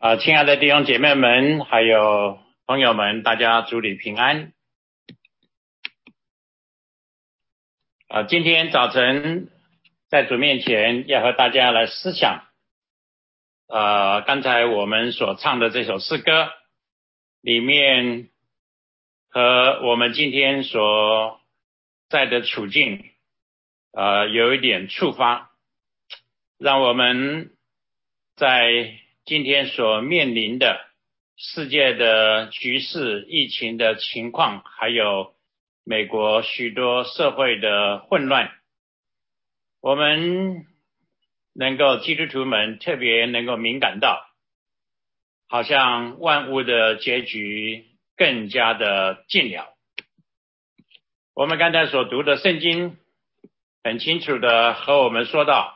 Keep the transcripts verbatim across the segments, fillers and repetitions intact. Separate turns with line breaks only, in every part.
啊，亲爱的弟兄姐妹们，还有朋友们，大家主里平安。啊，今天早晨在主面前要和大家来思想，呃，刚才我们所唱的这首诗歌里面和我们今天所在的处境，呃，有一点触发，让我们在今天所面临的世界的局势、疫情的情况，还有美国许多社会的混乱，我们能够基督徒们特别能够敏感到，好像万物的结局更加的近了。我们刚才所读的圣经很清楚的和我们说到，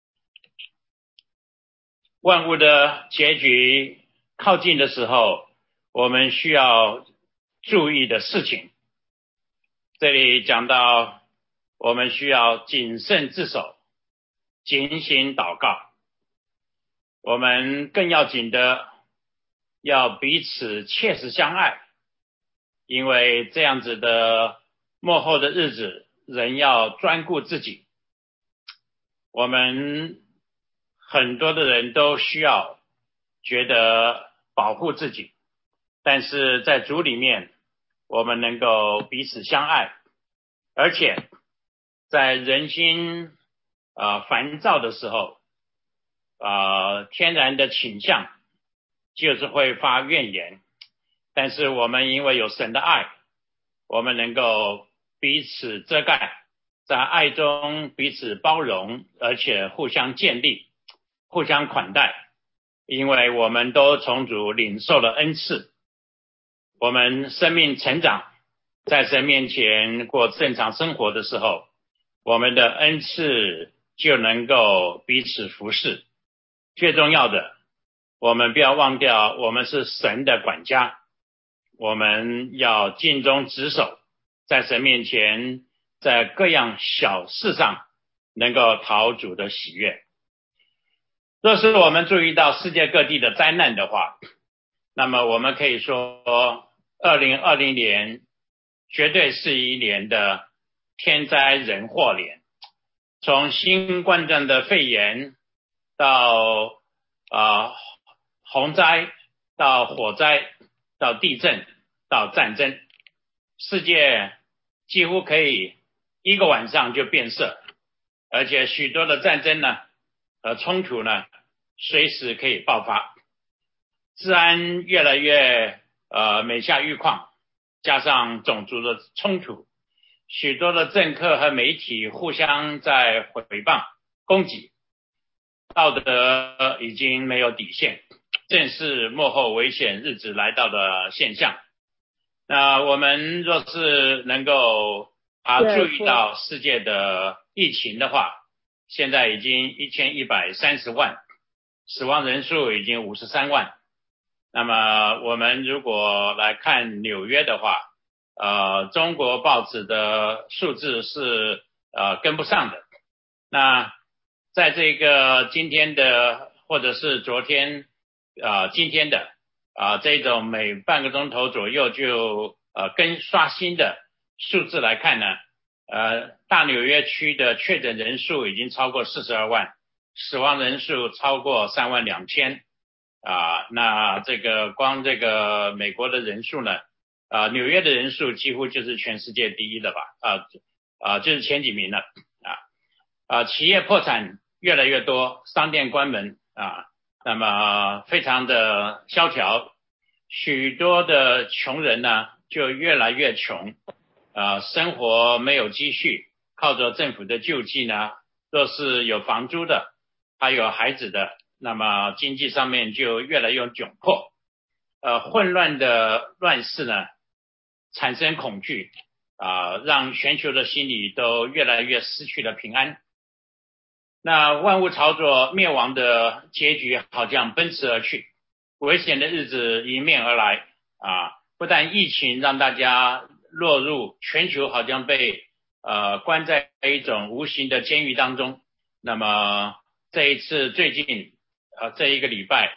万物的结局靠近的时候，我们需要注意的事情。这里讲到我们需要谨慎自守，警醒祷告。我们更要紧的要彼此切实相爱，因为这样子的末后的日子，人要专顾自己。我们很多的人都需要觉得保护自己，但是在主里面我们能够彼此相爱，而且在人心呃烦躁的时候，呃天然的倾向就是会发怨言，但是我们因为有神的爱，我们能够彼此遮盖，在爱中彼此包容，而且互相建立，互相款待，因为我们都从主领受了恩赐，我们生命成长，在神面前过正常生活的时候，我们的恩赐就能够彼此服侍。最重要的，我们不要忘掉我们是神的管家，我们要尽忠职守，在神面前在各样小事上能够讨主的喜悦。若是我们注意到世界各地的灾难的话，那么我们可以说二零二零年绝对是一年的天灾人祸年，从新冠状的肺炎到呃洪灾，到火灾，到地震，到战争，世界几乎可以一个晚上就变色，而且许多的战争呢和冲突呢随时可以爆发，治安越来越呃每下愈况，加上种族的冲突，许多的政客和媒体互相在诽谤攻击，道德已经没有底线，正是末后危险日子来到的现象。那我们若是能够啊注意到世界的疫情的话，现在已经一千一百三十万，死亡人数已经五十三万。那么我们如果来看纽约的话，呃，中国报纸的数字是呃跟不上的。那在这个今天的或者是昨天呃今天的啊、呃、这种每半个钟头左右就呃跟刷新的数字来看呢，呃大纽约区的确诊人数已经超过四十二万，死亡人数超过三万两千啊，那这个光这个美国的人数呢，啊纽约的人数几乎就是全世界第一的吧，啊啊就是前几名了啊啊企业破产越来越多，商店关门啊，那么非常的萧条，许多的穷人呢就越来越穷，啊生活没有积蓄，靠着政府的救济呢，若是有房租的，还有孩子的，那么经济上面就越来越窘迫，呃，混乱的乱世呢，产生恐惧，啊、呃，让全球的心理都越来越失去了平安。那万物朝着灭亡的结局好像奔驰而去，危险的日子迎面而来啊！不但疫情让大家落入全球好像被呃关在一种无形的监狱当中，那么这一次最近呃这一个礼拜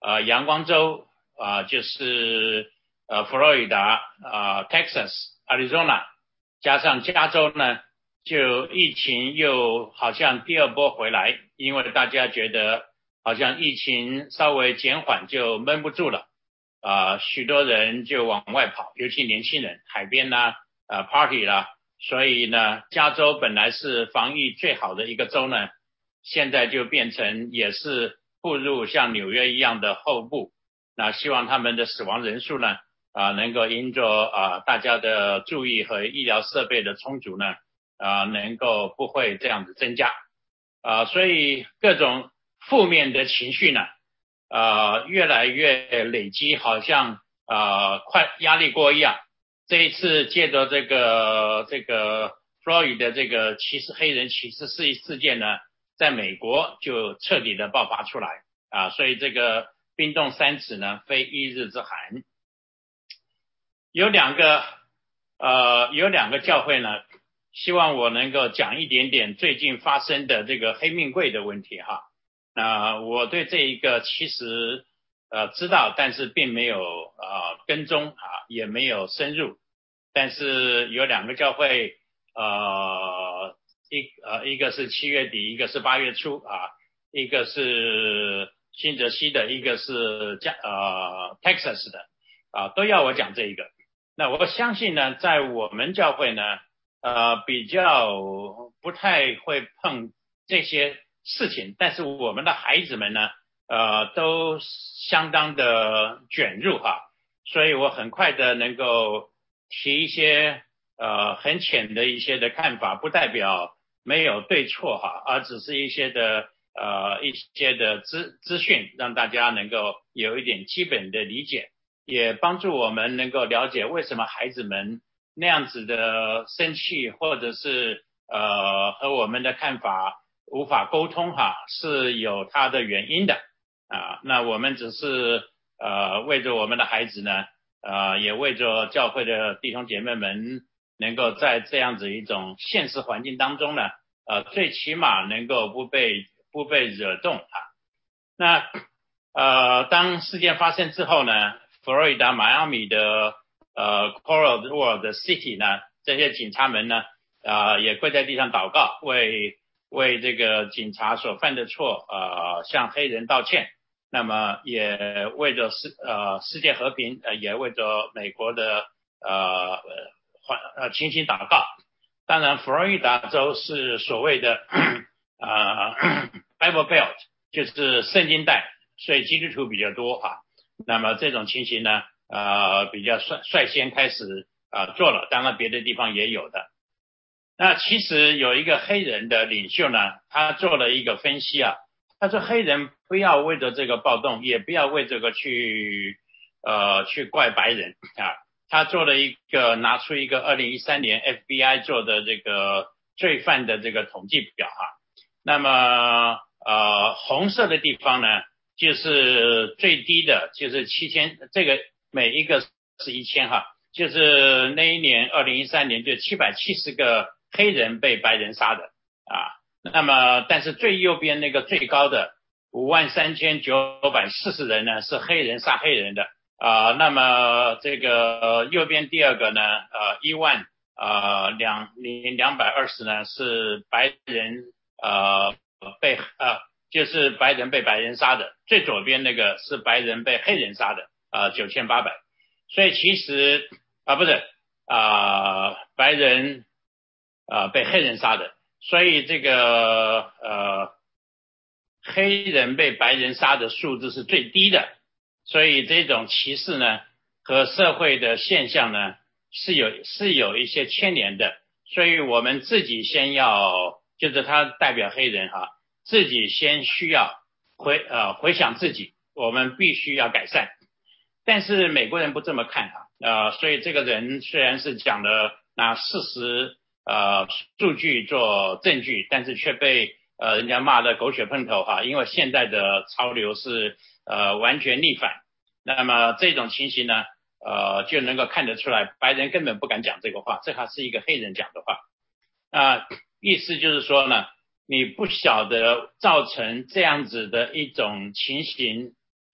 呃阳光州啊、呃，就是呃佛罗里达啊、呃、Texas、Arizona 加上加州呢，就疫情又好像第二波回来，因为大家觉得好像疫情稍微减缓就闷不住了啊、呃，许多人就往外跑，尤其年轻人，海边啦、呃 party 啦，所以呢，加州本来是防疫最好的一个州呢，现在就变成也是步入像纽约一样的后步。那希望他们的死亡人数呢啊、呃、能够因着啊、呃、大家的注意和医疗设备的充足呢啊、呃、能够不会这样子增加啊、呃、所以各种负面的情绪呢呃越来越累积，好像呃快压力锅一样。这一次借着这个这个 Floyd 的这个歧视黑人歧视事事件呢，在美国就彻底的爆发出来啊，所以这个冰冻三尺呢，非一日之寒。有两个呃有两个教会呢，希望我能够讲一点点最近发生的这个黑命贵的问题哈。那、呃、我对这一个其实呃知道，但是并没有呃跟踪啊，也没有深入。但是有两个教会呃一呃一个是七月底，一个是八月初啊，一个是新泽西的，一个是加呃 Texas 的啊，都要我讲这一个。那我相信呢，在我们教会呢呃比较不太会碰这些事情，但是我们的孩子们呢呃都相当的卷入哈，所以我很快的能够提一些呃很浅的一些的看法，不代表没有对错哈，而只是一些的呃一些的资资讯，让大家能够有一点基本的理解，也帮助我们能够了解为什么孩子们那样子的生气，或者是呃和我们的看法无法沟通哈，是有它的原因的啊。那我们只是呃为着我们的孩子呢呃也为着教会的弟兄姐妹们能够在这样子一种现实环境当中呢呃最起码能够不被不被惹动啊。那呃当事件发生之后呢，佛罗里达迈阿密的呃 Coral World City 呢，这些警察们呢啊、呃、也跪在地上祷告，为为这个警察所犯的错呃向黑人道歉，那么也为着世呃世界和平呃也为着美国的呃环呃情形祷告。当然佛罗里达州是所谓的呃 Bible Belt， 就是圣经带，所以基督徒比较多啊。那么这种情形呢呃比较率率先开始呃做了，当然别的地方也有的。那其实有一个黑人的领袖呢，他做了一个分析啊，他说黑人不要为着这个暴动，也不要为这个去呃去怪白人啊。他做了一个拿出一个二零一三年 F B I 做的这个罪犯的这个统计表哈。那么呃红色的地方呢，就是最低的，就是七千，这个每一个是一千哈，就是那一年二零一三年就七百七十个黑人被白人杀的啊。那么但是最右边那个最高的五万三千九百四十人呢，是黑人杀黑人的啊。那么这个右边第二个呢呃一万呃两零两百二十呢是白人呃被呃就是白人被白人杀的，最左边那个是白人被黑人杀的呃九千八百。所以其实啊不是啊、呃、白人啊、呃、被黑人杀的，所以这个呃黑人被白人杀的数字是最低的，所以这种歧视呢和社会的现象呢是有是有一些牵连的，所以我们自己先要，就是他代表黑人哈，自己先需要回呃回想自己，我们必须要改善。但是美国人不这么看哈，呃，所以这个人虽然是讲了拿事实呃数据做证据，但是却被呃人家骂得狗血喷头哈，因为现在的潮流是呃完全逆反。那么这种情形呢呃就能够看得出来，白人根本不敢讲这个话，这还是一个黑人讲的话啊、呃，意思就是说呢，你不晓得造成这样子的一种情形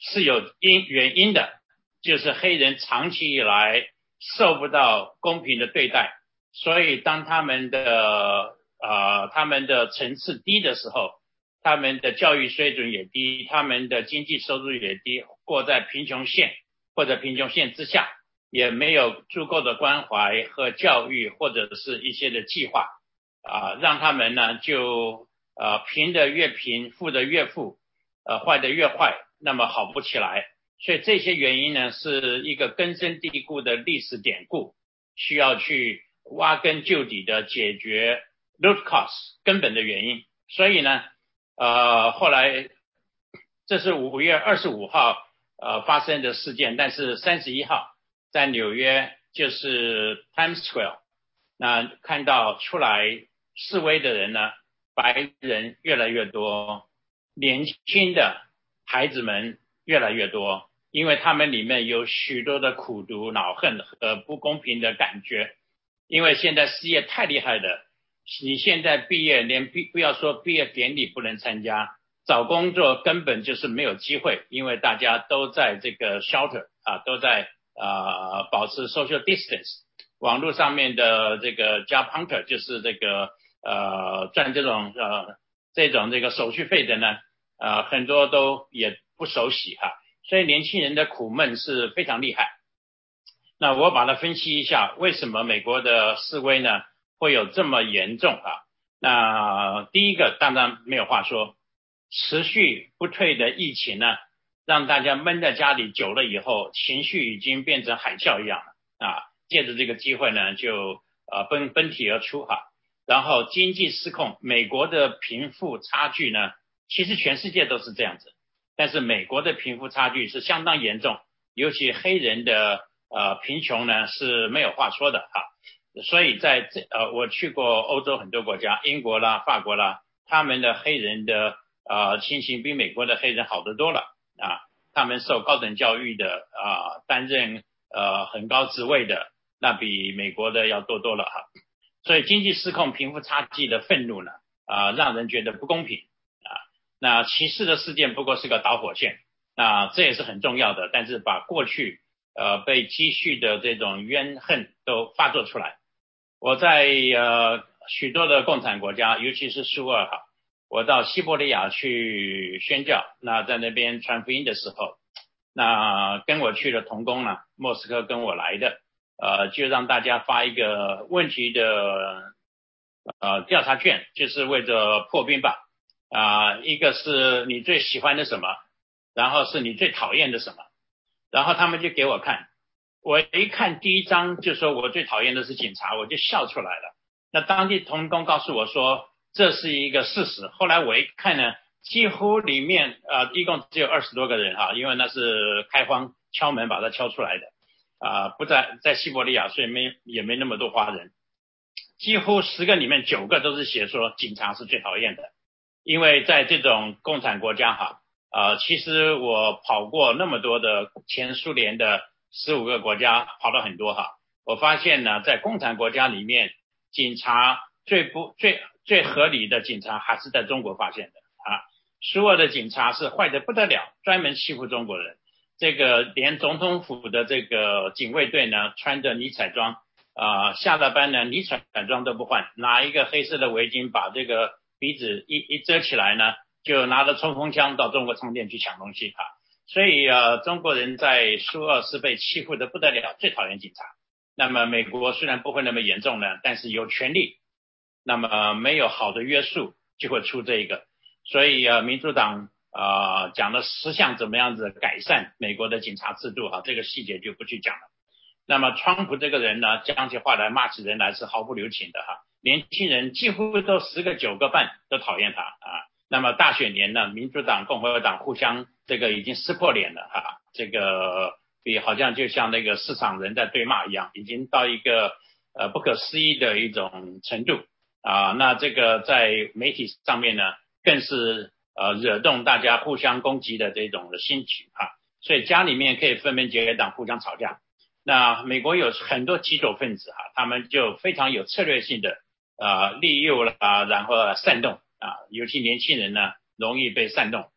是有因原因的，就是黑人长期以来受不到公平的对待，所以当他们的呃他们的层次低的时候，他们的教育水准也低，他们的经济收入也低，过在贫穷线或者贫穷线之下，也没有足够的关怀和教育或者是一些的计划啊、呃，让他们呢就呃贫的越贫，富的越富，呃坏的越坏，那么好不起来。所以这些原因呢是一个根深蒂固的历史典故，需要去挖根究底的解决 root cause 根本的原因。所以呢呃后来这是五月二十五号呃发生的事件，但是三十一号在纽约就是 Times Square， 那看到出来示威的人呢，白人越来越多，年轻的孩子们越来越多，因为他们里面有许多的苦毒、恼恨和不公平的感觉。因为现在失业太厉害的，你现在毕业连毕不要说毕业典礼不能参加，找工作根本就是没有机会，因为大家都在这个 shelter 啊，都在呃保持 social distance。网络上面的这个 job hunter 就是这个呃赚这种呃这种这个手续费的呢，呃很多都也不熟悉哈，所以年轻人的苦闷是非常厉害。那我把它分析一下，为什么美国的示威呢会有这么严重啊？那第一个当然没有话说，持续不退的疫情呢，让大家闷在家里久了以后，情绪已经变成海啸一样了啊！借着这个机会呢，就呃奔奔体而出哈。然后经济失控，美国的贫富差距呢，其实全世界都是这样子，但是美国的贫富差距是相当严重，尤其黑人的呃贫穷呢是没有话说的哈。所以在这呃我去过欧洲很多国家，英国啦、法国啦，他们的黑人的呃情形比美国的黑人好得多了啊。他们受高等教育的啊、呃，担任呃很高职位的，那比美国的要多多了哈。所以经济失控、贫富差距的愤怒呢啊、呃，让人觉得不公平啊。那歧视的事件不过是个导火线，那这也是很重要的，但是把过去呃被积蓄的这种怨恨都发作出来。我在呃许多的共产国家，尤其是苏俄哈，我到西伯利亚去宣教，那在那边传福音的时候，那跟我去的同工呢，莫斯科跟我来的，呃，就让大家发一个问题的呃调查卷，就是为着破冰吧，啊、呃，一个是你最喜欢的什么，然后是你最讨厌的什么，然后他们就给我看。我一看第一章就说我最讨厌的是警察，我就笑出来了。那当地同工告诉我说这是一个事实，后来我一看呢，几乎里面呃一共只有二十多个人哈，因为那是开荒敲门把它敲出来的啊、呃，不在在西伯利亚，所以没也没那么多华人，几乎十个里面九个都是写说警察是最讨厌的。因为在这种共产国家哈，呃，其实我跑过那么多的前苏联的十五个国家，跑了很多哈。我发现呢，在共产国家里面，警察最不最最合理的警察还是在中国发现的啊。苏俄的警察是坏得不得了，专门欺负中国人。这个连总统府的这个警卫队呢，穿着迷彩装啊、呃，下了班呢，迷彩装都不换，拿一个黑色的围巾把这个鼻子一一遮起来呢，就拿着冲锋枪到中国商店去抢东西啊。所以呃，中国人在苏俄是被欺负的不得了，最讨厌警察。那么美国虽然不会那么严重呢，但是有权利，那么没有好的约束就会出这个。所以呃，民主党呃讲了十项怎么样子改善美国的警察制度哈，这个细节就不去讲了。那么川普这个人呢，讲起话来骂起人来是毫不留情的哈，年轻人几乎都十个九个半都讨厌他啊。那么大选年呢，民主党共和党互相这个已经撕破脸了哈，这个比好像就像那个市场人在对骂一样，已经到一个呃不可思议的一种程度啊。那这个在媒体上面呢，更是呃惹动大家互相攻击的这种兴起啊，所以家里面可以分门结党互相吵架。那美国有很多极左分子哈，他们就非常有策略性的啊利诱了啊，然后煽动啊，尤其年轻人呢容易被煽动。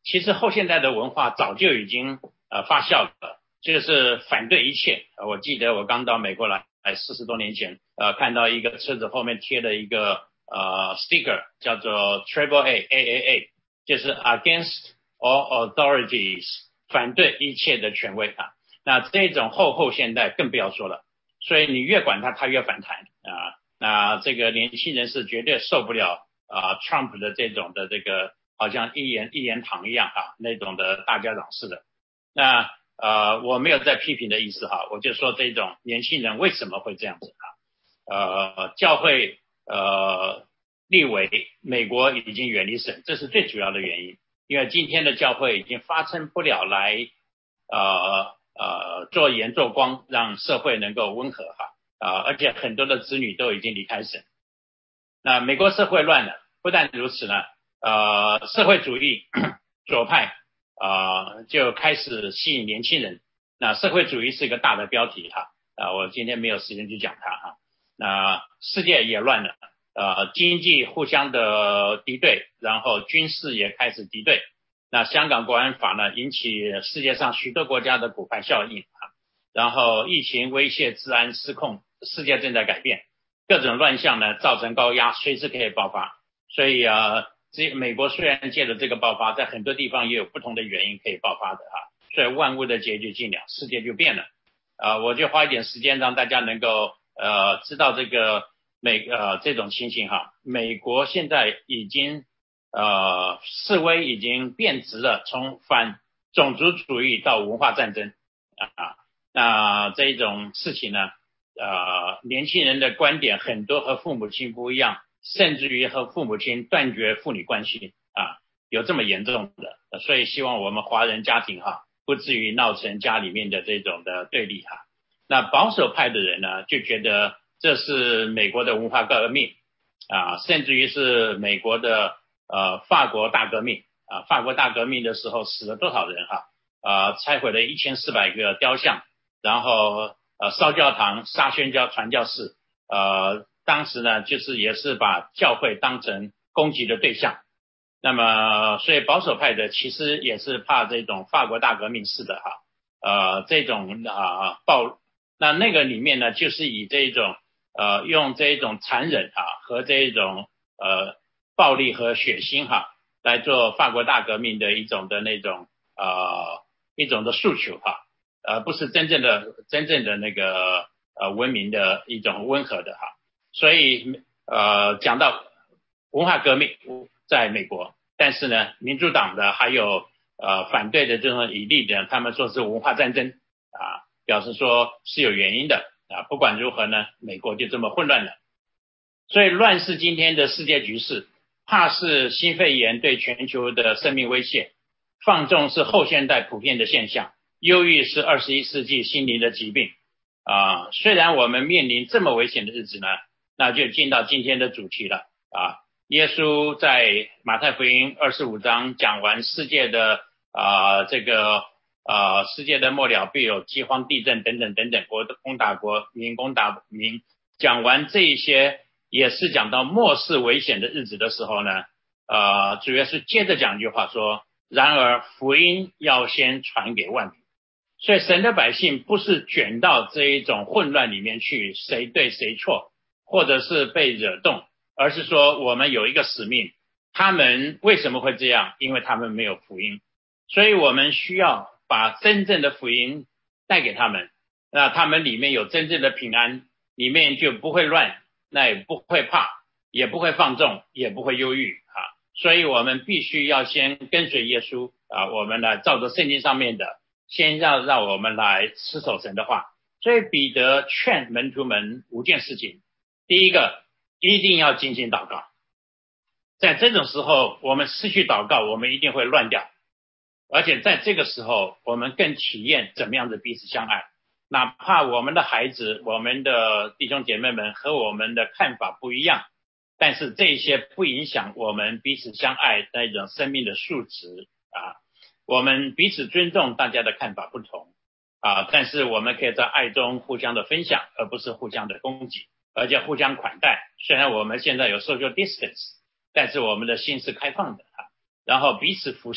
其实后现代的文化早就已经呃发酵了，就是反对一切。我记得我刚到美国来，四十多年前，呃，看到一个车子后面贴了一个呃 sticker， 叫做 Triple A A A A， 就是 Against all authorities， 反对一切的权威啊。那这种后后现代更不要说了，所以你越管它，它越反弹啊。那这个年轻人是绝对受不了啊 Trump 的这种的这个好像一言一言堂一样啊那种的大家长式的。那呃我没有在批评的意思哈，我就说这种年轻人为什么会这样子啊？呃教会呃立委美国已经远离神，这是最主要的原因，因为今天的教会已经发生不了来呃呃做盐做光，让社会能够温和哈啊、呃，而且很多的子女都已经离开神。那美国社会乱了，不但如此呢，呃社会主义左派呃就开始吸引年轻人。那社会主义是一个大的标题哈啊、呃，我今天没有时间去讲它哈。那世界也乱了，呃经济互相的敌对，然后军事也开始敌对。那香港国安法呢，引起世界上许多国家的骨牌效应啊，然后疫情威胁治安失控，世界正在改变，各种乱象呢造成高压，随时可以爆发。所以啊，这美国虽然借着这个爆发，在很多地方也有不同的原因可以爆发的啊，所以万物的结局尽了，世界就变了啊。我就花一点时间让大家能够呃知道这个美呃这种情形哈。美国现在已经呃，示威已经变质了，从反种族主义到文化战争啊，那这一种事情呢，呃，年轻人的观点很多和父母亲不一样，甚至于和父母亲断绝父女关系啊，有这么严重的，所以希望我们华人家庭哈，不至于闹成家里面的这种的对立哈。那保守派的人呢，就觉得这是美国的文化革命啊，甚至于是美国的呃，法国大革命啊，法国大革命的时候死了多少人哈？呃，拆毁了一千四百个雕像，然后呃烧教堂、杀宣教传教士，呃，当时呢就是也是把教会当成攻击的对象。那么，所以保守派的其实也是怕这种法国大革命式的哈，呃，这种啊暴，那那个里面呢就是以这种呃用这种残忍啊和这种呃。暴力和血腥哈，来做法国大革命的一种的那种呃一种的诉求哈，呃不是真正的真正的那个呃文明的一种温和的哈。所以呃讲到文化革命在美国，但是呢民主党的还有呃反对的这种以利的，他们说是文化战争啊，表示说是有原因的啊。不管如何呢，美国就这么混乱了。所以乱是今天的世界局势，怕是新肺炎对全球的生命威胁，放纵是后现代普遍的现象，忧郁是二十一世纪心灵的疾病啊。虽然我们面临这么危险的日子呢，那就进到今天的主题了啊。耶稣在马太福音二十五章讲完世界的啊这个啊世界的末了必有饥荒、地震等等等等，国攻打国，民攻打民，讲完这一些。也是讲到末世危险的日子的时候呢，呃，主要是接着讲一句话说，然而福音要先传给万民。所以神的百姓不是卷到这一种混乱里面去，谁对谁错，或者是被惹动，而是说我们有一个使命。他们为什么会这样？因为他们没有福音，所以我们需要把真正的福音带给他们，那他们里面有真正的平安，里面就不会乱，那也不会怕，也不会放纵，也不会忧郁啊。所以我们必须要先跟随耶稣啊，我们呢照着圣经上面的，先让让我们来持守神的话。所以彼得劝门徒们五件事情，第一个一定要进行祷告。在这种时候我们失去祷告，我们一定会乱掉，而且在这个时候我们更体验怎么样的彼此相爱。哪怕我们的孩子，我们的弟兄姐妹们和我们的看法不一样，但是这些不影响我们彼此相爱那种生命的素质啊。我们彼此尊重大家的看法不同啊，但是我们可以在爱中互相的分享，而不是互相的攻击，而且互相款待。虽然我们现在有 social distance， 但是我们的心是开放的啊，然后彼此服侍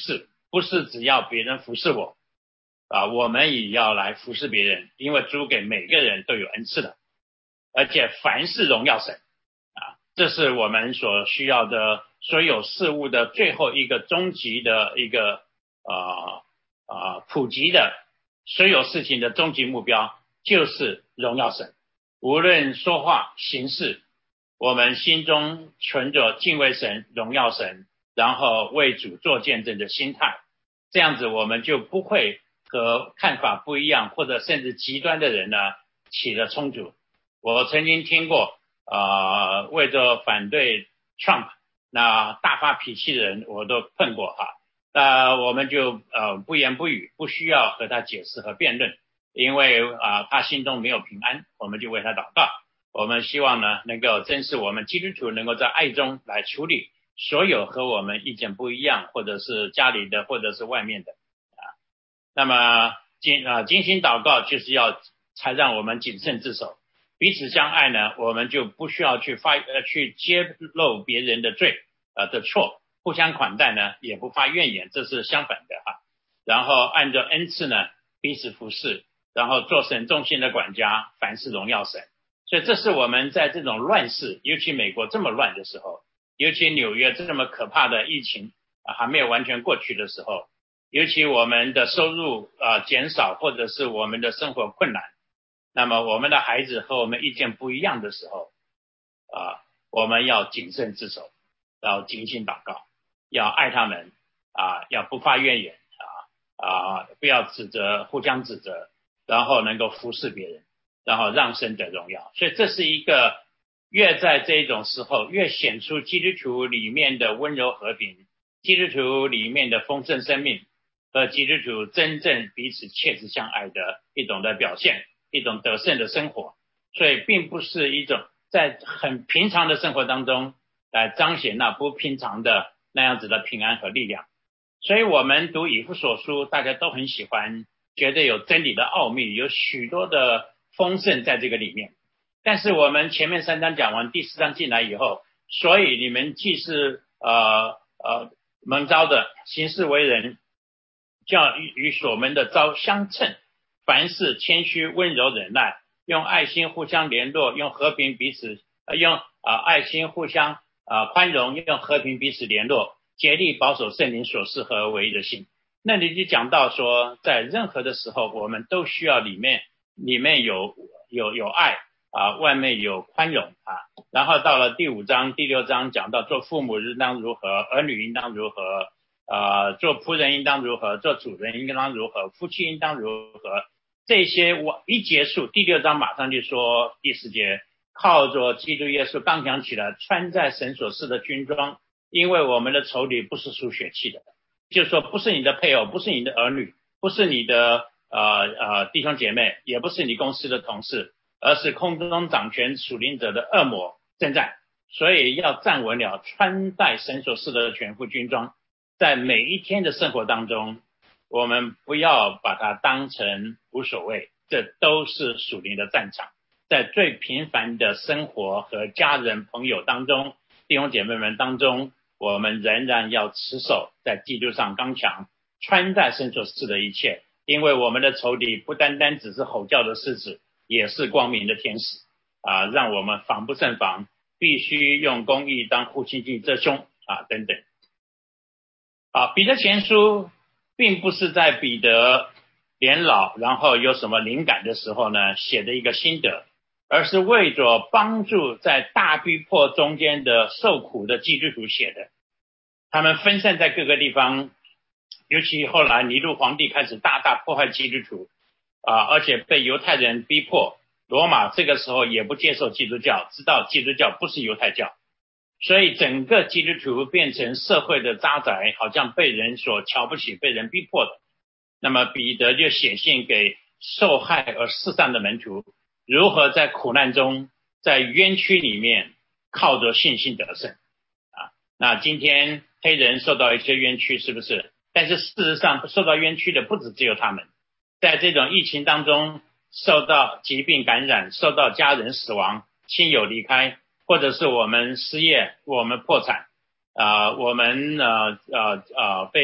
不是只要别人服侍我啊，我们也要来服侍别人，因为主给每个人都有恩赐的，而且凡事荣耀神啊，这是我们所需要的所有事物的最后一个终极的一个呃呃普及的所有事情的终极目标就是荣耀神。无论说话行事，我们心中存着敬畏神荣耀神，然后为主做见证的心态，这样子我们就不会和看法不一样或者甚至极端的人呢起了冲突。我曾经听过呃，为着反对 Trump 那大发脾气的人我都碰过哈，那我们就呃不言不语，不需要和他解释和辩论，因为啊、呃、他心中没有平安，我们就为他祷告。我们希望呢能够真是我们基督徒能够在爱中来处理所有和我们意见不一样，或者是家里的或者是外面的啊。那么精啊精心祷告就是要才让我们谨慎自守，彼此相爱呢，我们就不需要去发呃去揭露别人的罪呃的错，互相款待呢也不发怨言，这是相反的哈。然后按照恩赐呢彼此服侍，然后做神忠心的管家，凡事荣耀神。所以这是我们在这种乱世，尤其美国这么乱的时候，尤其纽约这么可怕的疫情啊还没有完全过去的时候，尤其我们的收入啊减少，或者是我们的生活困难，那么我们的孩子和我们意见不一样的时候啊，我们要谨慎自守，要精心祷告，要爱他们啊，要不发怨言啊啊，不要指责，互相指责，然后能够服侍别人，然后让神得荣耀。所以这是一个越在这种时候越显出基督徒里面的温柔和平，基督徒里面的丰盛生命，和基督徒真正彼此切实相爱的一种的表现，一种得胜的生活。所以并不是一种在很平常的生活当中来彰显那不平常的那样子的平安和力量。所以我们读以弗所书大家都很喜欢，觉得有真理的奥秘，有许多的丰盛在这个里面。但是我们前面三章讲完，第四章进来以后，所以你们既是呃呃蒙召的，行事为人就要与与所门的召相称，凡事谦虚温柔忍耐，用爱心互相联络，用和平彼此呃用啊、呃、爱心互相啊、呃、宽容，用和平彼此联络，竭力保守圣灵所赐和唯一的信。那里就讲到说，在任何的时候我们都需要里面里面有有有爱啊，外面有宽容啊。然后到了第五章第六章讲到做父母应当如何，儿女应当如何，呃，做仆人应当如何，做主人应当如何，夫妻应当如何，这些我一结束，第六章马上就说第四节，靠着基督耶稣刚强起来，穿在神所赐的军装，因为我们的仇敌不是属血气的，就是说不是你的配偶，不是你的儿女，不是你的呃呃弟兄姐妹，也不是你公司的同事，而是空中掌权属灵者的恶魔征战。所以要站稳了，穿戴神所赐的全副军装，在每一天的生活当中，我们不要把它当成无所谓，这都是属灵的战场。在最平凡的生活和家人朋友当中，弟兄姐妹们当中，我们仍然要持守在基督上刚强，穿戴神所赐的一切，因为我们的仇敌不单单只是吼叫的狮子，也是光明的天使啊，让我们防不胜防，必须用公义当护心镜遮胸啊等等。啊，彼得前书并不是在彼得年老然后有什么灵感的时候呢写的一个心得，而是为着帮助在大逼迫中间的受苦的基督徒写的。他们分散在各个地方，尤其后来尼禄皇帝开始大大迫害基督徒啊，而且被犹太人逼迫，罗马这个时候也不接受基督教，知道基督教不是犹太教，所以整个基督徒变成社会的渣滓，好像被人所瞧不起，被人逼迫的。那么彼得就写信给受害而四散的门徒，如何在苦难中，在冤屈里面靠着信心得胜啊。那今天黑人受到一些冤屈，是不是？但是事实上受到冤屈的不止只有他们，在这种疫情当中受到疾病感染，受到家人死亡，亲友离开，或者是我们失业，我们破产啊、呃，我们呃呃呃被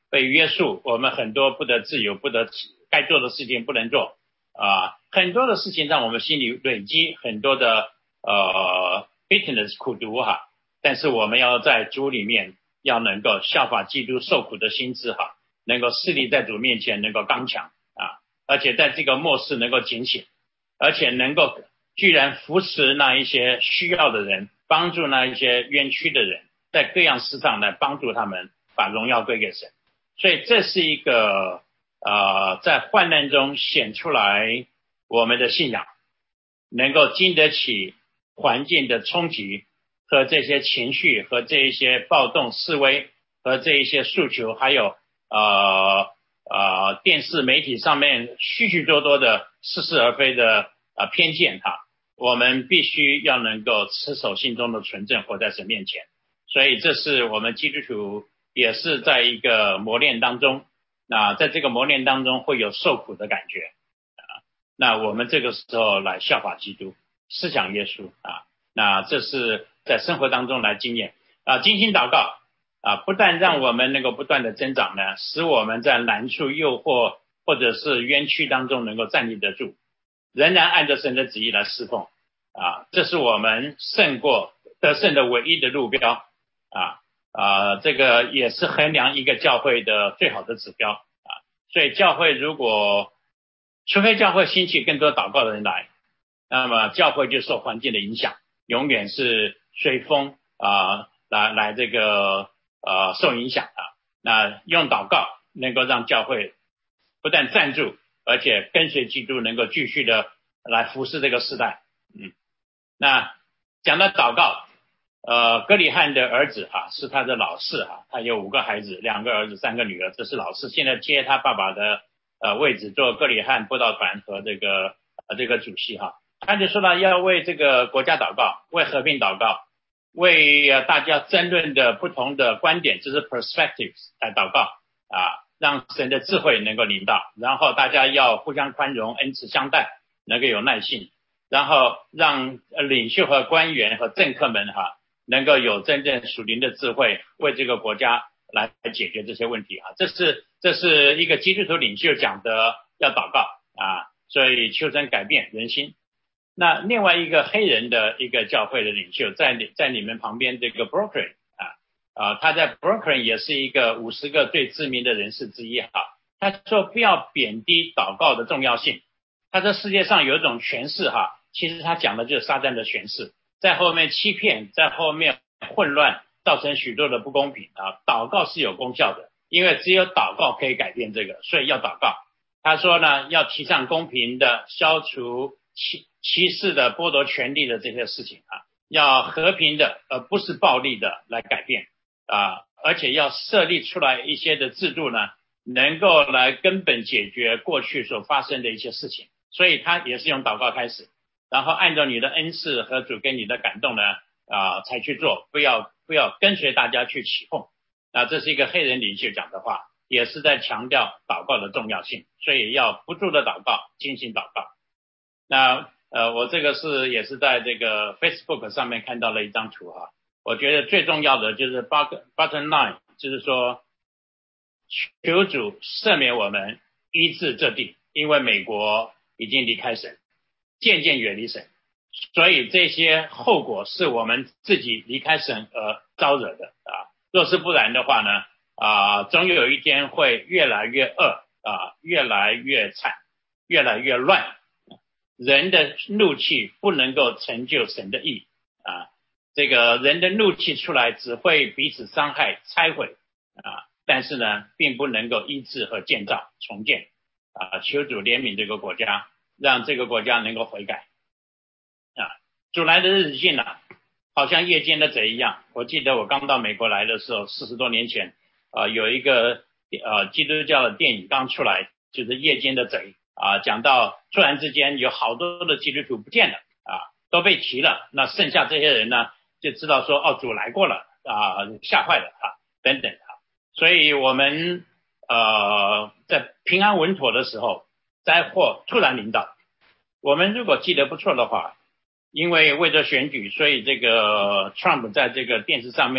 被约束，我们很多不得自由，不得该做的事情不能做啊，很多的事情让我们心里累积很多的呃 bitterness 苦毒哈，但是我们要在主里面要能够效法基督受苦的心志哈，能够侍立在主面前能够刚强啊，而且在这个末世能够警醒，而且能够居然扶持那一些需要的人，帮助那一些冤屈的人，在各样事上来帮助他们把荣耀归给神。所以这是一个呃，在患难中显出来我们的信仰，能够经得起环境的冲击和这些情绪和这一些暴动示威和这一些诉求，还有呃呃电视媒体上面许许多多的似是而非的呃偏见哈，我们必须要能够持守心中的纯正，活在神面前。所以这是我们基督徒也是在一个磨练当中，那在这个磨练当中会有受苦的感觉啊，那我们这个时候来效法基督，思想耶稣啊，那这是在生活当中来经验啊，精心祷告啊，不但让我们能够不断的增长呢，使我们在难处、诱惑或者是冤屈当中能够站立得住，仍然按着神的旨意来侍奉啊，这是我们胜过得胜的唯一的路标啊啊，这个也是衡量一个教会的最好的指标啊。所以教会如果除非教会兴起更多祷告的人来，那么教会就受环境的影响，永远是随风啊来来这个呃受影响啊。那用祷告能够让教会不但站住，而且跟随基督能够继续的来服侍这个时代。嗯，那讲到祷告。呃，哥里汉的儿子哈是他的老四哈，他有五个孩子，两个儿子三个女儿，这是老四，现在接他爸爸的呃位置做哥里汉布道团和这个呃这个主席哈，他就说了要为这个国家祷告，为和平祷告，为、呃、大家争论的不同的观点，这是 perspectives 来祷告啊，让神的智慧能够领导，然后大家要互相宽容，恩慈相待，能够有耐性，然后让领袖和官员和政客们哈。能够有真正属灵的智慧，为这个国家来解决这些问题啊！这是这是一个基督徒领袖讲的，要祷告啊，所以求神改变人心。那另外一个黑人的一个教会的领袖，在在你们旁边这个 Brooklyn 啊啊，他在 Brooklyn 也是一个五十个最知名的人士之一哈。他说不要贬低祷告的重要性。他说世界上有一种权势哈，其实他讲的就是撒旦的权势。在后面欺骗，在后面混乱，造成许多的不公平啊！祷告是有功效的，因为只有祷告可以改变这个，所以要祷告。他说呢，要提倡公平的，消除歧歧视的、剥夺权利的这些事情啊，要和平的，而不是暴力的来改变啊，而且要设立出来一些的制度呢，能够来根本解决过去所发生的一些事情。所以他也是用祷告开始。然后按照你的恩赐和主给你的感动呢啊、呃、才去做，不要不要跟随大家去起哄。那这是一个黑人领袖讲的话，也是在强调祷告的重要性，所以要不住的祷告，精心祷告。那呃我这个是也是在这个 Facebook 上面看到了一张图哈，我觉得最重要的就是 bottom line， 就是说求主赦免我们，医治这地，因为美国已经离开神，渐渐远离神，所以这些后果是我们自己离开神而招惹的啊。若是不然的话呢，啊，终有一天会越来越恶啊，越来越惨，越来越乱。人的怒气不能够成就神的义啊，这个人的怒气出来只会彼此伤害、拆毁啊，但是呢，并不能够医治和建造、重建啊。求主怜悯这个国家。让这个国家能够悔改啊！主来的日子近了，好像夜间的贼一样。我记得我刚到美国来的时候，四十多年前，呃，有一个呃基督教的电影刚出来，就是夜间的贼啊，讲到突然之间有好多的基督徒不见了啊，都被提了。那剩下这些人呢，就知道说哦，主来过了啊，吓坏了啊，等等啊。所以我们呃在平安稳妥的时候。灾祸突然临到，我们如果记得不错的话，因为为了选举，所以这个 Trump 在这个电视上面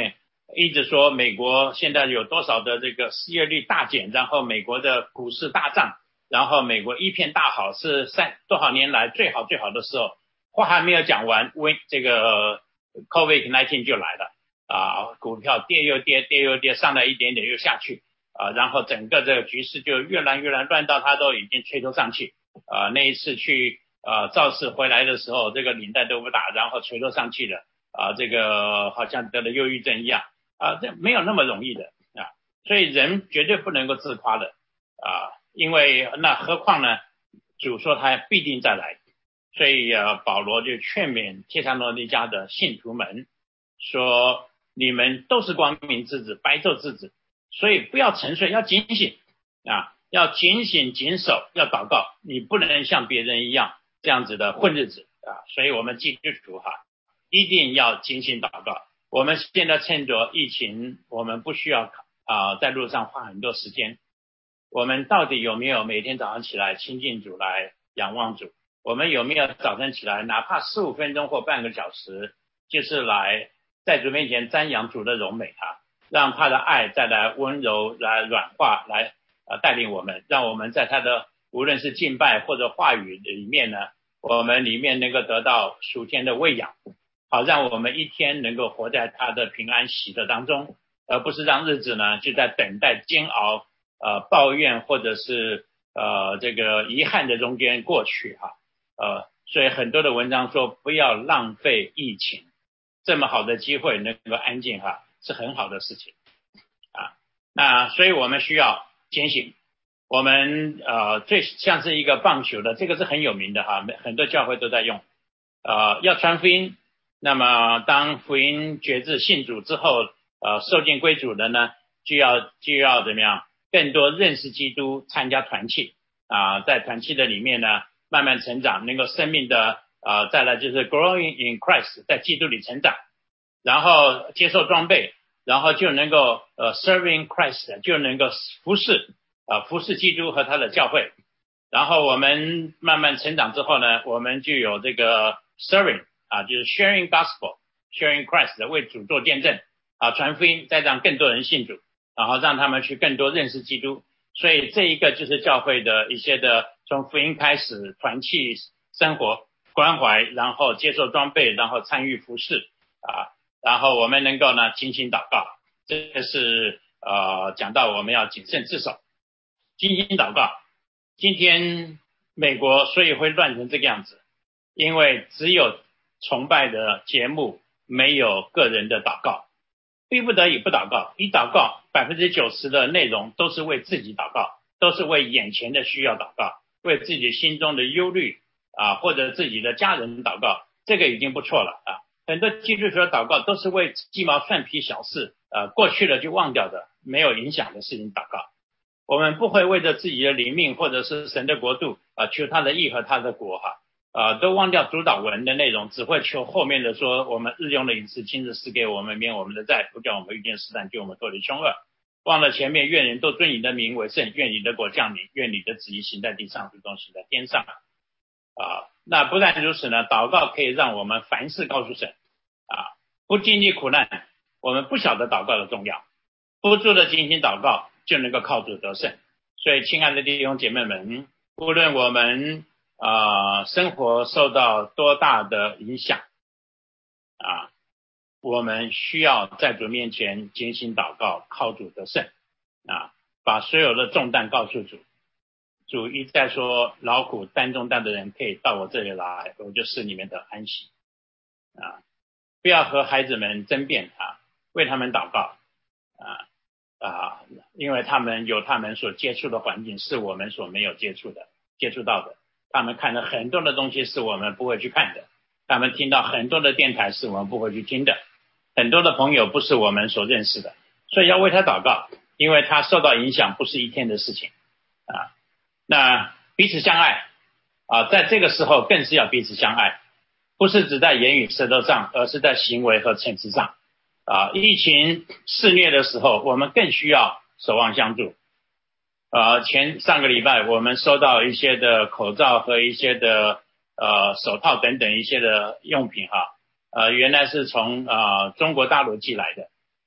一直说美国现在有多少的这个失业率大减，然后美国的股市大涨，然后美国一片大好，是三多少年来最好最好的时候，话还没有讲完，为这个 COVID 十九 就来了啊，股票跌又跌，跌又跌，上来一点点又下去啊，然后整个这个局势就越乱越乱，乱到他都已经垂头丧气啊。那一次去呃造势回来的时候，这个领带都不打，然后垂头丧气的啊，这个好像得了忧郁症一样啊，这没有那么容易的啊，所以人绝对不能够自夸的啊，因为那何况呢，主说他必定再来。所以呃，保罗就劝勉帖撒罗尼迦的信徒们说，你们都是光明之子，白昼之子，所以不要沉睡，要警醒啊，要警醒谨守，要祷告，你不能像别人一样这样子的混日子啊。所以我们基督徒哈，一定要警醒祷告。我们现在趁着疫情，我们不需要啊在路上花很多时间，我们到底有没有每天早上起来亲近主，来仰望主？我们有没有早晨起来哪怕十五分钟或半个小时，就是来在主面前瞻仰主的荣美啊，让他的爱再来温柔来软化，来呃带领我们，让我们在他的无论是敬拜或者话语里面呢，我们里面能够得到属天的喂养，好让我们一天能够活在他的平安喜乐当中，而不是让日子呢就在等待煎熬呃抱怨或者是呃这个遗憾的中间过去哈。呃，所以很多的文章说不要浪费疫情，这么好的机会能够安静哈，是很好的事情啊。那所以我们需要警醒，我们呃最像是一个棒球的，这个是很有名的哈，很多教会都在用，呃要传福音，那么当福音觉知信主之后，呃受尽归主的呢，就要就要怎么样，更多认识基督，参加团契啊，在团契的里面呢，慢慢成长，能够生命的呃，再来就是 growing in Christ， 在基督里成长，然后接受装备，然后就能够呃 serving Christ， 就能够服侍呃服侍基督和他的教会。然后我们慢慢成长之后呢，我们就有这个 serving 啊，就是 sharing gospel sharing Christ， 为主做见证啊，传福音，再让更多人信主，然后让他们去更多认识基督。所以这一个就是教会的一些的从福音开始，团契生活关怀，然后接受装备，然后参与服侍啊，然后我们能够呢精心祷告，这是呃讲到我们要谨慎自守，精心祷告。今天美国所以会乱成这个样子，因为只有崇拜的节目，没有个人的祷告，逼不得已不祷告，一祷告 百分之九十 的内容都是为自己祷告，都是为眼前的需要祷告，为自己心中的忧虑啊，或者自己的家人祷告，这个已经不错了啊。很多基督徒的祷告都是为鸡毛蒜皮小事呃过去了就忘掉的没有影响的事情祷告，我们不会为着自己的灵命或者是神的国度啊、呃、求他的义和他的国哈啊、呃、都忘掉主导文的内容，只会求后面的说我们日用的饮食今日赐给我们，免我们的债，不叫我们遇见试探，救我们脱离凶恶，忘了前面愿人都尊你的名为圣，愿你的国降临，愿你的旨意行在地上如同行在天上啊。那不但如此呢，祷告可以让我们凡事告诉神啊，不经历苦难我们不晓得祷告的重要，不住的精心祷告就能够靠主得胜。所以亲爱的弟兄姐妹们，无论我们呃生活受到多大的影响啊，我们需要在主面前精心祷告，靠主得胜啊，把所有的重担告诉主。主一再说，劳苦担重担的人可以到我这里来，我就使你们得安息啊！不要和孩子们争辩啊，为他们祷告啊啊，因为他们有他们所接触的环境是我们所没有接触的接触到的，他们看了很多的东西是我们不会去看的，他们听到很多的电台是我们不会去听的，很多的朋友不是我们所认识的，所以要为他祷告，因为他受到影响不是一天的事情啊。那彼此相爱啊，在这个时候更是要彼此相爱，不是只在言语舌头上，而是在行为和诚实上啊。疫情肆虐的时候，我们更需要守望相助啊。前上个礼拜我们收到一些的口罩和一些的呃手套等等一些的用品哈，呃原来是从呃中国大陆寄来的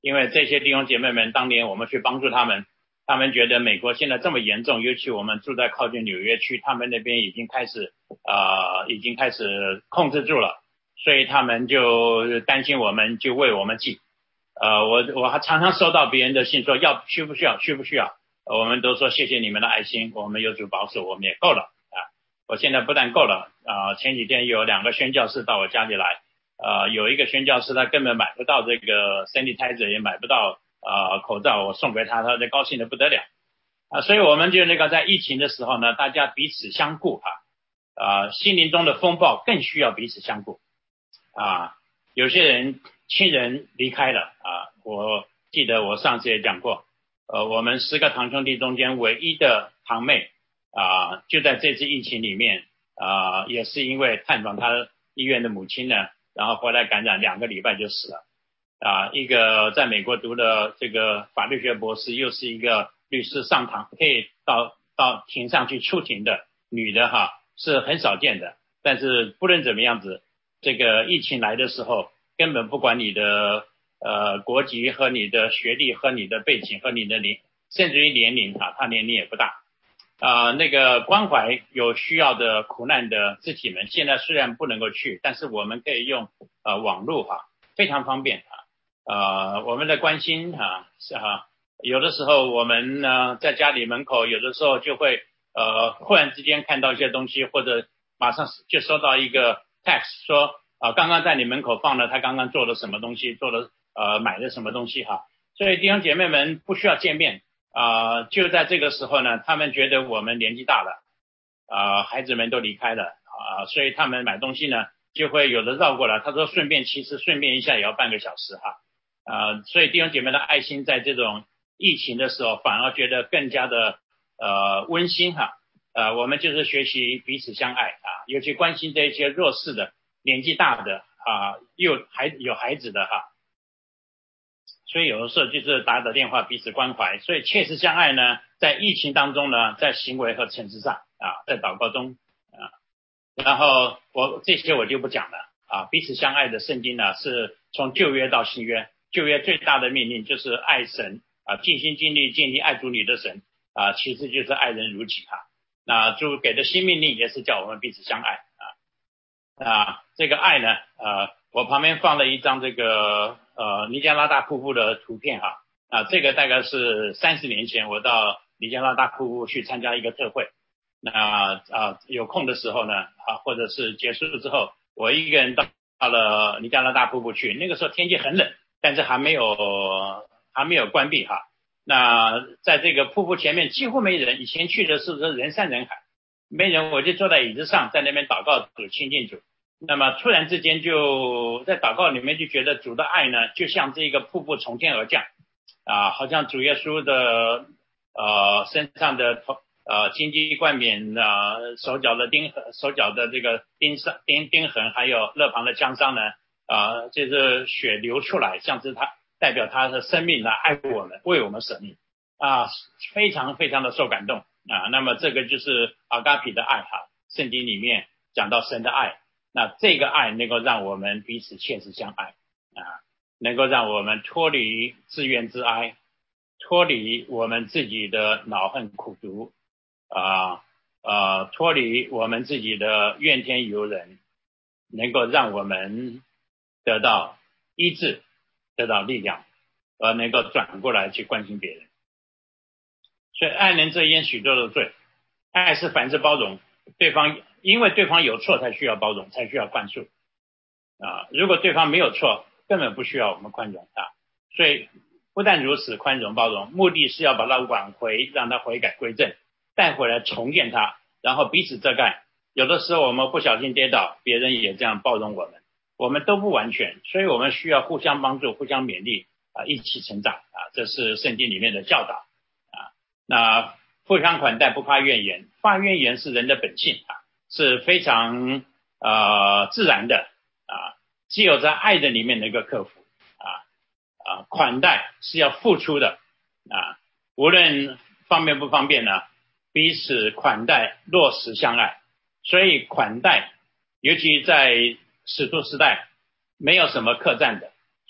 因为这些弟兄姐妹们当年我们去帮助他们，他们觉得美国现在这么严重，尤其我们住在靠近纽约区，他们那边已经开始呃已经开始控制住了，所以他们就担心我们，就为我们寄。呃我我还常常收到别人的信说要需不需要需不需要，我们都说谢谢你们的爱心，我们有主保守，我们也够了啊。我现在不但够了啊、呃，前几天有两个宣教士到我家里来，呃有一个宣教士他根本买不到这个 sanitizer， 也买不到呃口罩，我送给他，他就高兴得不得了啊。所以我们就那个在疫情的时候呢，大家彼此相顾啊，呃心灵中的风暴更需要彼此相顾啊。有些人亲人离开了啊，我记得我上次也讲过，呃我们十个堂兄弟中间唯一的堂妹啊，就在这次疫情里面啊，也是因为探访他医院的母亲呢，然后回来感染，两个礼拜就死了啊。一个在美国读的这个法律学博士，又是一个律师，上堂可以到到庭上去出庭的女的哈，是很少见的。但是不论怎么样子，这个疫情来的时候，根本不管你的呃国籍和你的学历和你的背景和你的年，甚至于年龄啊，他年龄也不大。啊、呃，那个关怀有需要的苦难的肢体们，现在虽然不能够去，但是我们可以用呃网络哈、啊，非常方便啊。呃，我们的关心啊，是啊，有的时候我们呢在家里门口，有的时候就会呃忽然之间看到一些东西，或者马上就收到一个 text 说啊、呃，刚刚在你门口放了他刚刚做了什么东西，做了呃买了什么东西哈。所以弟兄姐妹们不需要见面。啊、呃，就在这个时候呢，他们觉得我们年纪大了，啊、呃，孩子们都离开了啊、呃，所以他们买东西呢，就会有的绕过来。他说顺便，其实顺便一下也要半个小时哈，啊、呃，所以弟兄姐妹的爱心在这种疫情的时候，反而觉得更加的呃温馨哈，呃，我们就是学习彼此相爱啊，尤其关心这一些弱势的、年纪大的啊，又孩有孩子的哈。所以有的时候就是打打电话彼此关怀，所以切实相爱呢，在疫情当中呢，在行为和诚实上啊，在祷告中啊，然后我这些我就不讲了啊。彼此相爱的圣经呢，是从旧约到新约，旧约最大的命令就是爱神啊，尽心尽力尽力爱主你的神啊，其次就是爱人如己哈。那主给的新命令也是叫我们彼此相爱啊啊，这个爱呢，呃，我旁边放了一张这个。呃，尼加拉大瀑布的图片哈，啊，这个大概是三十年前我到尼加拉大瀑布去参加一个特会，那啊有空的时候呢，啊或者是结束之后，我一个人到到了尼加拉大瀑布去，那个时候天气很冷，但是还没有还没有关闭哈，那在这个瀑布前面几乎没人，以前去的是人山人海，没人，我就坐在椅子上在那边祷告主亲近主。那么突然之间就在祷告里面就觉得主的爱呢，就像这个瀑布从天而降啊，好像主耶稣的呃身上的头呃荆棘冠冕啊、呃，手脚的钉手脚的这个钉伤钉钉痕，还有肋旁的枪伤呢啊、呃，就是血流出来，像是他代表他的生命来爱我们，为我们舍命啊，非常非常的受感动啊。那么这个就是阿嘎皮的爱哈，圣经里面讲到神的爱。那这个爱能够让我们彼此切实相爱啊，能够让我们脱离自怨自哀，脱离我们自己的恼恨苦毒啊呃，脱离我们自己的怨天尤人，能够让我们得到医治，得到力量，而能够转过来去关心别人。所以爱能遮掩许多的罪，爱是凡事包容，对方因为对方有错才需要包容，才需要宽恕啊。如果对方没有错，根本不需要我们宽容啊。所以不但如此，宽容包容，目的是要把他挽回，让他悔改归正，带回来重建他，然后彼此遮盖。有的时候我们不小心跌倒，别人也这样包容我们，我们都不完全，所以我们需要互相帮助，互相勉励啊，一起成长啊。这是圣经里面的教导啊。那互相款待，不发怨言，发怨言是人的本性啊，是非常呃自然的啊，只有在爱的里面能够克服啊啊，款待是要付出的啊，无论方便不方便呢，彼此款待，落实相爱。所以款待，尤其在使徒时代，没有什么客栈的，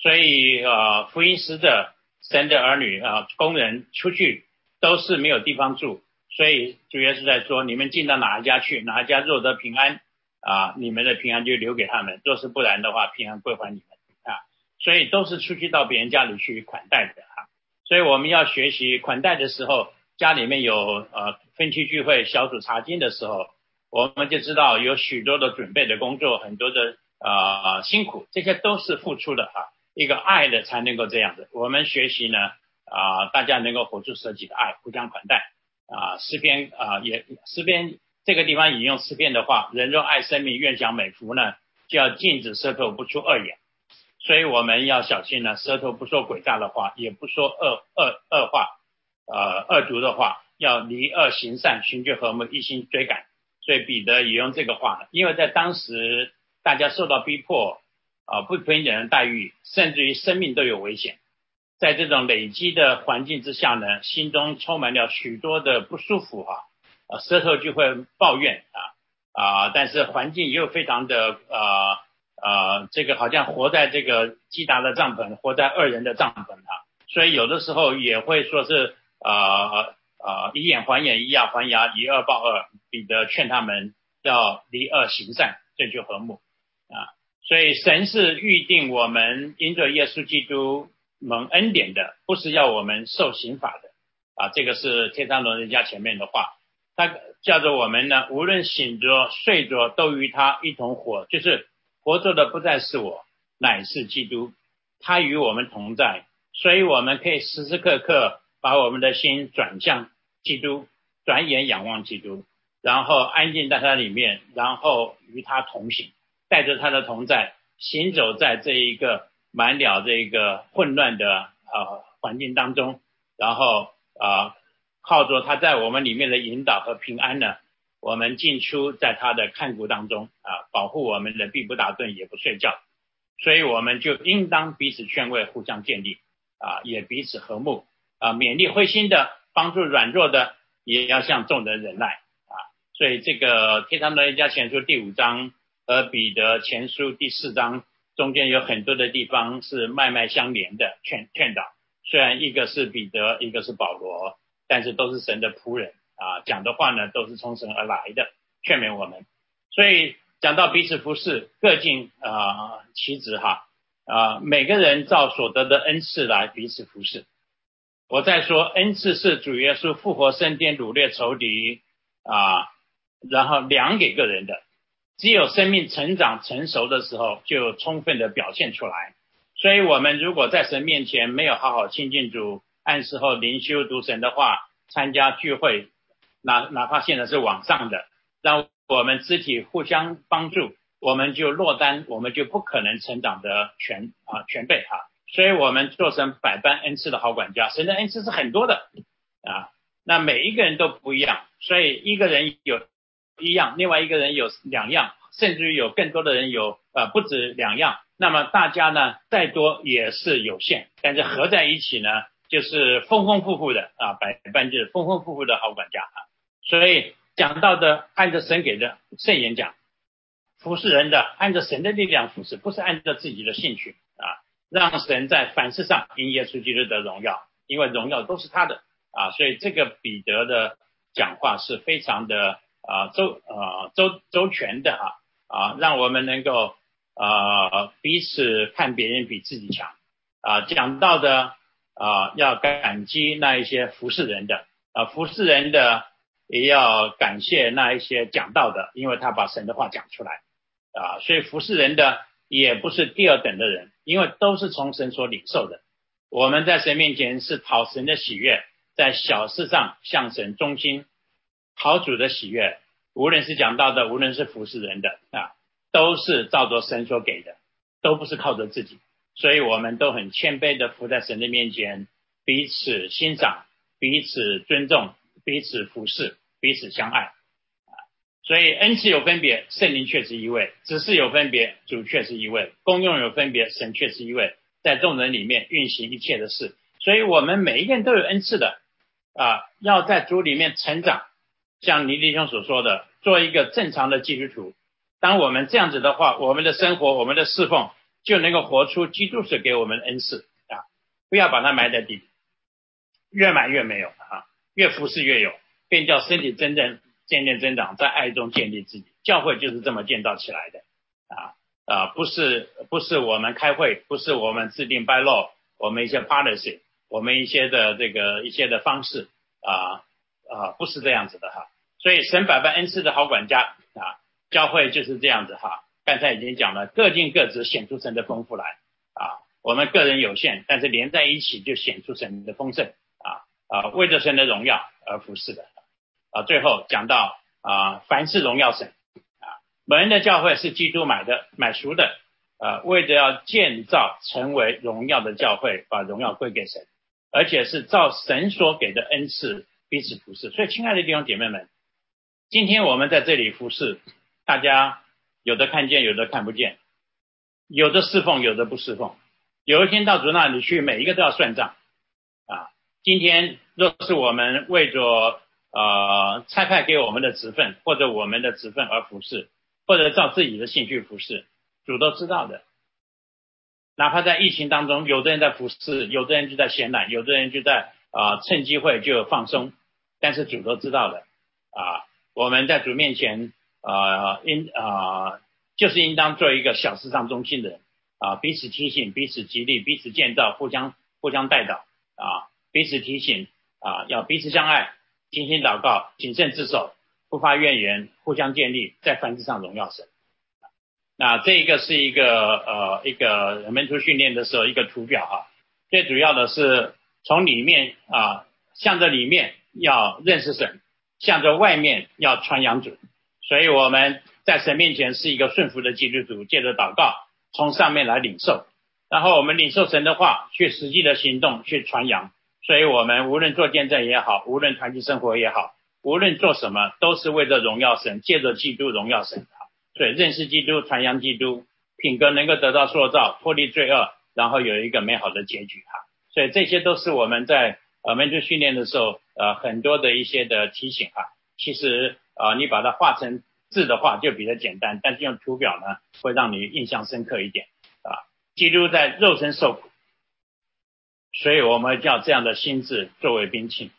所以呃，福音使者、神的儿女啊、呃，工人出去都是没有地方住，所以主耶稣在说，你们进到哪一家去，哪一家若得平安啊，你们的平安就留给他们，若是不然的话，平安归还你们啊。所以都是出去到别人家里去款待的啊。所以我们要学习款待的时候，家里面有呃分区聚会、小组查经的时候，我们就知道有许多的准备的工作，很多的呃辛苦，这些都是付出的啊。一个爱的才能够这样子。我们学习呢啊、呃，大家能够活出舍己的爱，互相款待啊。诗篇啊、呃、也诗篇这个地方引用诗篇的话，人若爱生命，愿享美福呢，就要禁止舌头不出恶言。所以我们要小心呢，舌头不说诡诈的话，也不说恶恶恶话，呃恶毒的话，要离恶行善，寻求和睦，一心追赶。所以彼得也用这个话，因为在当时大家受到逼迫啊、呃，不平等的待遇，甚至于生命都有危险。在这种累积的环境之下呢，心中充满了许多的不舒服哈、啊，舌头就会抱怨啊啊，但是环境又非常的呃呃，这个好像活在这个基达的帐篷，活在恶人的帐篷啊，所以有的时候也会说是呃呃以眼还眼，以牙还牙，以恶报恶。彼得劝他们要离恶行善，追求和睦啊。所以神是预定我们因着耶稣基督蒙恩典的，不是要我们受刑罚的啊。这个是帖撒罗尼迦前面的话，他叫做我们呢，无论醒着睡着，都与他一同活，就是活着的不再是我，乃是基督，他与我们同在，所以我们可以时时刻刻把我们的心转向基督，转眼仰望基督，然后安静在他里面，然后与他同行，带着他的同在，行走在这一个满了这个混乱的呃环境当中，然后呃靠着他在我们里面的引导和平安呢，我们进出在他的看顾当中啊，保护我们的必不打盹也不睡觉。所以我们就应当彼此劝慰，互相建立啊，也彼此和睦啊，勉励灰心的，帮助软弱的，也要向众人忍耐啊。所以这个帖撒罗尼迦前书第五章和彼得前书第四章中间有很多的地方是脉脉相连的劝劝导，虽然一个是彼得，一个是保罗，但是都是神的仆人啊，讲的话呢都是从神而来的，劝勉我们。所以讲到彼此服侍，各尽啊其职哈啊，每个人照所得的恩赐来彼此服侍。我再说，恩赐是主耶稣复活升天掳掠仇敌啊，然后量给个人的，只有生命成长成熟的时候，就充分的表现出来。所以我们如果在神面前没有好好亲近主，按时候灵修读神的话，参加聚会，哪哪怕现在是网上的，让我们肢体互相帮助，我们就落单，我们就不可能成长的全啊全备啊。所以我们做成百般恩赐的好管家，神的恩赐是很多的啊，那每一个人都不一样，所以一个人有一样，另外一个人有两样，甚至于有更多的人有呃不止两样，那么大家呢再多也是有限，但是合在一起呢就是丰丰富富的啊，百般就是丰丰富富的好管家啊。所以讲到的按着神给的圣言讲，服侍人的按着神的力量服侍，不是按照自己的兴趣啊，让神在凡事上因耶稣基督的荣耀，因为荣耀都是他的啊。所以这个彼得的讲话是非常的啊周啊周周全的啊啊，让我们能够啊彼此看别人比自己强啊。讲到的啊要感激那一些服侍人的啊，服侍人的也要感谢那一些讲道的，因为他把神的话讲出来啊。所以服侍人的也不是第二等的人，因为都是从神所领受的。我们在神面前是讨神的喜悦，在小事上向神忠心，讨主的喜悦，无论是讲道的，无论是服侍人的啊，都是照着神所给的，都不是靠着自己。所以我们都很谦卑的服在神的面前，彼此欣赏，彼此尊重，彼此服侍，彼此相爱。所以恩赐有分别，圣灵却是一位；职事有分别，主却是一位；功用有分别，神却是一位，在众人里面运行一切的事。所以我们每一个人都有恩赐的啊，要在主里面成长。像倪弟兄所说的，做一个正常的基督徒。当我们这样子的话，我们的生活，我们的侍奉就能够活出基督所给我们的恩赐啊！不要把它埋在地里，越埋越没有啊，越服侍越有，便叫身体真正渐渐增长，在爱中建立自己。教会就是这么建造起来的啊啊！不是不是我们开会，不是我们制定 bylaw， 我们一些 policy， 我们一些的这个一些的方式啊啊，不是这样子的哈。所以神百般恩赐的好管家啊，教会就是这样子哈。刚才已经讲了，各尽各职，显出神的丰富来啊。我们个人有限，但是连在一起就显出神的丰盛啊啊，为着神的荣耀而服侍的啊。最后讲到啊，凡是荣耀神啊，蒙恩的教会是基督买的买赎的啊，为着要建造成为荣耀的教会，把荣耀归给神，而且是照神所给的恩赐彼此服侍。所以亲爱的弟兄姐妹们，今天我们在这里服侍，大家有的看见，有的看不见，有的侍奉，有的不侍奉。有一天到主那里去，每一个都要算账啊。今天若是我们为着呃差派给我们的职分，或者我们的职分而服侍，或者照自己的兴趣服侍，主都知道的。哪怕在疫情当中，有的人在服侍，有的人就在闲懒，有的人就在啊、呃、趁机会就放松，但是主都知道的啊。我们在主面前啊、呃、应啊、呃、就是应当做一个小事上忠心的人啊，彼此提醒，彼此激励，彼此建造，互相互相带导啊，彼此提醒啊，要彼此相爱，精心祷告，谨慎自守，不发怨言，互相建立，在凡事上荣耀神。那这一个是一个呃一个门徒训练的时候一个图表哈，最主要的是从里面啊，向着里面要认识神，向着外面要传扬主。所以我们在神面前是一个顺服的基督徒，借着祷告从上面来领受，然后我们领受神的话，去实际的行动去传扬。所以我们无论做见证也好，无论团体生活也好，无论做什么，都是为了荣耀神，借着基督荣耀神。所以认识基督，传扬基督，品格能够得到塑造，脱离罪恶，然后有一个美好的结局哈。所以这些都是我们在呃门徒训练的时候呃很多的一些的提醒哈。其实呃你把它画成字的话就比较简单，但是用图表呢会让你印象深刻一点啊。基督在肉身受苦，所以我们叫这样的心志作为兵器。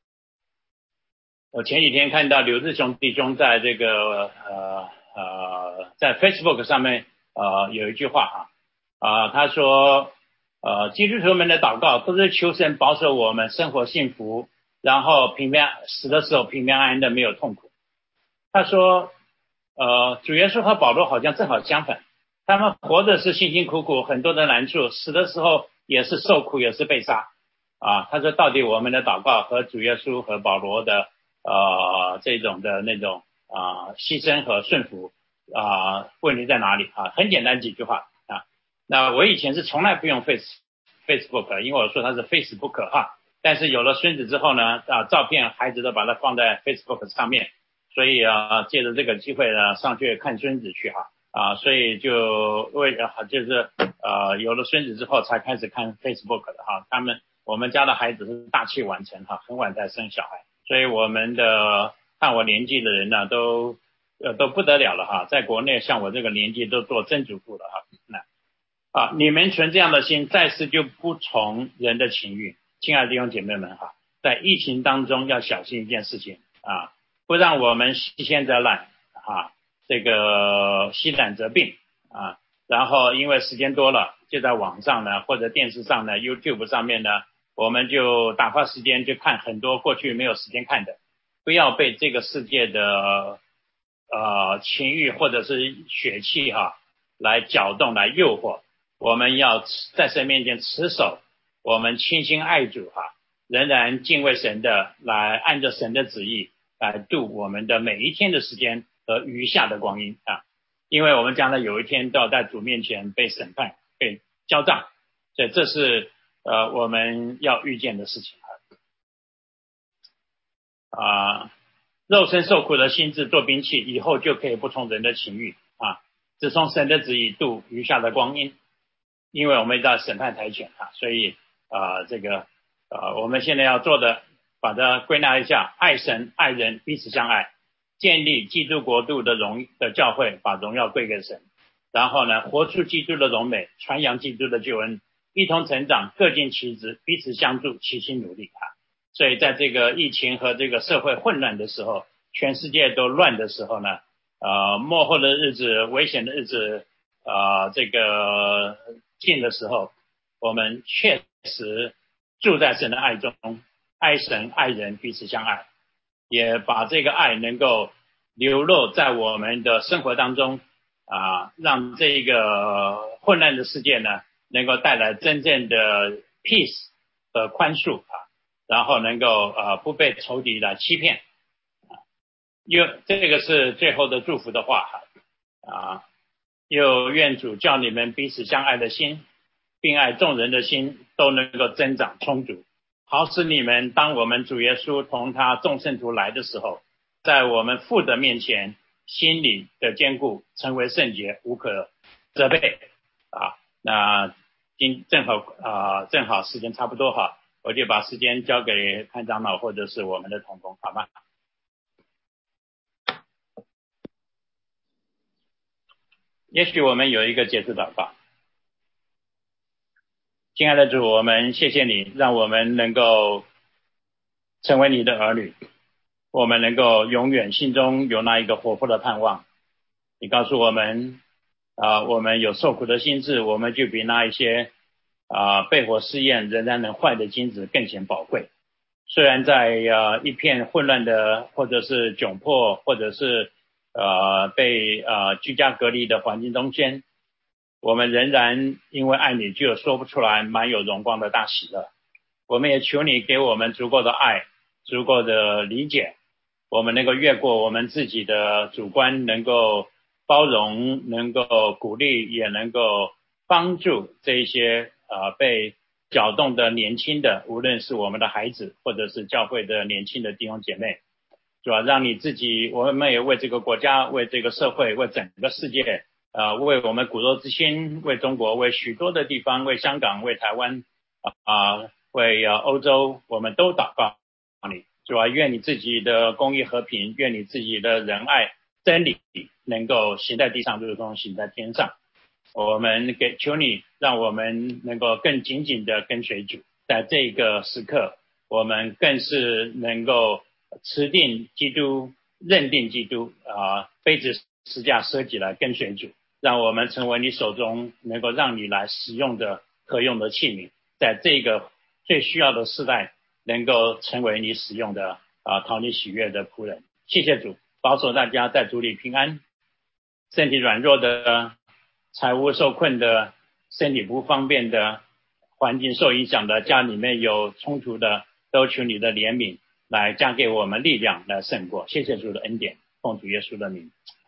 我前几天看到刘志雄弟兄在这个呃呃在 Facebook 上面呃有一句话啊啊、呃、他说呃基督徒们的祷告都是求神保守我们生活幸福，然后平平死的时候平平安安的没有痛苦。他说呃主耶稣和保罗好像正好相反，他们活着是辛辛苦苦很多的难处，死的时候也是受苦也是被杀啊。他说到底我们的祷告和主耶稣和保罗的呃这种的那种啊、呃、牺牲和顺服啊、呃、问题在哪里啊？很简单几句话啊。那我以前是从来不用 Face Facebook， 因为我说它是 Facebook 哈，但是有了孙子之后呢啊照片孩子都把它放在 Facebook 上面，所以啊借着这个机会呢上去看孙子去哈啊，所以就为啊就是呃有了孙子之后才开始看 Facebook 的哈。他们我们家的孩子是大器晚成哈，很晚才生小孩。所以我们的看我年纪的人呢都呃都不得了了哈，在国内像我这个年纪都做曾祖父了哈。那啊你们存这样的心，在世就不从人的情欲。亲爱的弟兄姐妹们哈，在疫情当中要小心一件事情啊，不让我们惜先则懒啊，这个惜懒则病啊，然后因为时间多了，就在网上呢或者电视上呢 YouTube 上面呢，我们就打发时间就看很多过去没有时间看的，不要被这个世界的呃情欲或者是血气哈来搅动来诱惑。我们要在神面前持守，我们倾心爱主哈，仍然敬畏神的来按着神的旨意来度我们的每一天的时间和余下的光阴啊，因为我们将来有一天都要在主面前被审判被交账，所以这是呃我们要预见的事情啊。肉身受苦的心志做兵器，以后就可以不从人的情欲啊，只从神的旨意度余下的光阴。因为我们在审判台前啊，所以啊、呃、这个呃我们现在要做的把它归纳一下，爱神爱人彼此相爱，建立基督国度的荣的教会，把荣耀归给神。 然后呢，活出基督的荣美，传扬基督的救恩，一同成长，各尽其职，彼此相助，齐心努力啊。所以在这个疫情和这个社会混乱的时候，全世界都乱的时候呢，呃，末后的日子，危险的日子，呃，这个近的时候，我们确实住在神的爱中，爱神爱人，彼此相爱，也把这个爱能够流露在我们的生活当中啊，让这个混乱的世界呢，能够带来真正的 peace 和宽恕啊，然后能够呃不被仇敌来欺骗啊，又这个是最后的祝福的话啊，又愿主叫你们彼此相爱的心，并爱众人的心都能够增长充足，好使你们当我们主耶稣同他众圣徒来的时候，在我们父的面前心里的坚固，成为圣洁，无可责备啊。那今正好啊，正好时间差不多哈，我就把时间交给潘长老或者是我们的同工，好吗？也许我们有一个结束祷告。亲爱的主，我们谢谢你，让我们能够成为你的儿女，我们能够永远心中有那一个活泼的盼望。你告诉我们啊、呃，我们有受苦的心志，我们就比那一些啊、呃、被火试验仍然能坏的金子更显宝贵。虽然在呃一片混乱的或者是窘迫或者是呃被呃居家隔离的环境中间，我们仍然因为爱你就有说不出来满有荣光的大喜乐。我们也求你给我们足够的爱，足够的理解，我们能够越过我们自己的主观，能够包容，能够鼓励，也能够帮助这一些呃被搅动的年轻的，无论是我们的孩子或者是教会的年轻的弟兄姐妹，主要让你自己，我们也为这个国家，为这个社会，为整个世界呃，为我们骨肉之心，为中国，为许多的地方，为香港，为台湾啊、呃，为呃欧洲，我们都祷告你，主要愿你自己的公义和平，愿你自己的仁爱真理能够行在地上，如同行在天上。我们给求你，让我们能够更紧紧的跟随主，在这个时刻，我们更是能够持定基督，认定基督啊，背着十架舍己来跟随主，让我们成为你手中能够让你来使用的可用的器皿，在这个最需要的时代，能够成为你使用的啊讨你喜悦的仆人。谢谢主，保守大家在主里平安，身体软弱的，财务受困的，身体不方便的，环境受影响的，家里面有冲突的，都求你的怜悯来加给我们力量来胜过。谢谢主的恩典，奉主耶稣的名。